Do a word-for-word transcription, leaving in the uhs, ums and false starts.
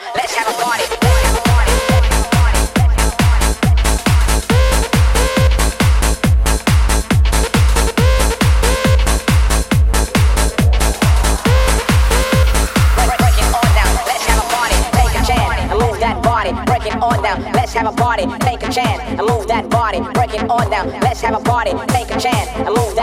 let's have a party. Break it on down, let's have a party, take a chance and move that body. Break it on down, let's have a party, take a chance and move that